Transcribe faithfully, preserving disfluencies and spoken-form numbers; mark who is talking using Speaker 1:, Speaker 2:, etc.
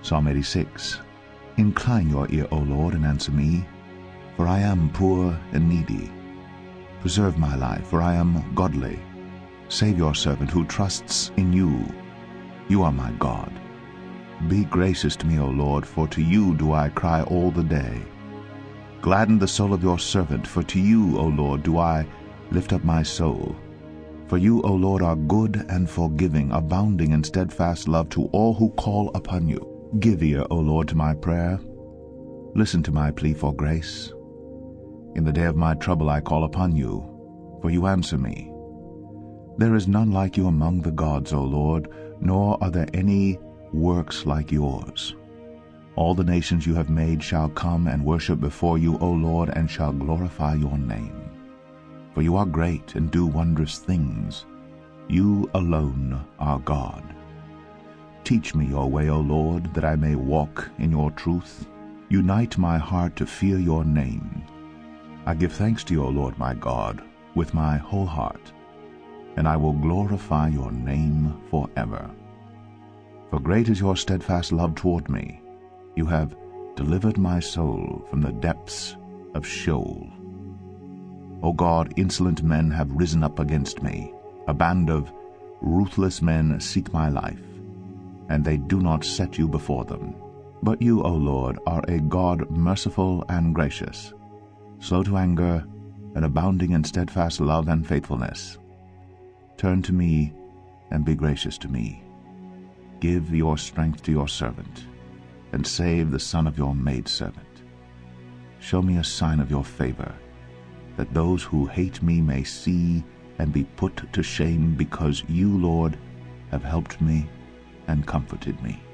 Speaker 1: Psalm eighty-six. Incline your ear, O Lord, and answer me, for I am poor and needy. Preserve my life, for I am godly. Save your servant who trusts in you. You are my God. Be gracious to me, O Lord, for to you do I cry all the day. Gladden the soul of your servant, for to you, O Lord, do I lift up my soul. For you, O Lord, are good and forgiving, abounding in steadfast love to all who call upon you. Give ear, O Lord, to my prayer. Listen to my plea for grace. In the day of my trouble I call upon you, for you answer me. There is none like you among the gods, O Lord, nor are there any works like yours. All the nations you have made shall come and worship before you, O Lord, and shall glorify your name. For you are great and do wondrous things. You alone are God. Teach me your way, O Lord, that I may walk in your truth. Unite my heart to fear your name. I give thanks to you, O Lord my God, with my whole heart, and I will glorify your name forever. For great is your steadfast love toward me. You have delivered my soul from the depths of Sheol. O God, insolent men have risen up against me. A band of ruthless men seek my life, and they do not set you before them. But you, O Lord, are a God merciful and gracious, slow to anger, and abounding in steadfast love and faithfulness. Turn to me and be gracious to me. Give your strength to your servant, and save the son of your maidservant. Show me a sign of your favor, that those who hate me may see and be put to shame, because you, Lord, have helped me and comforted me.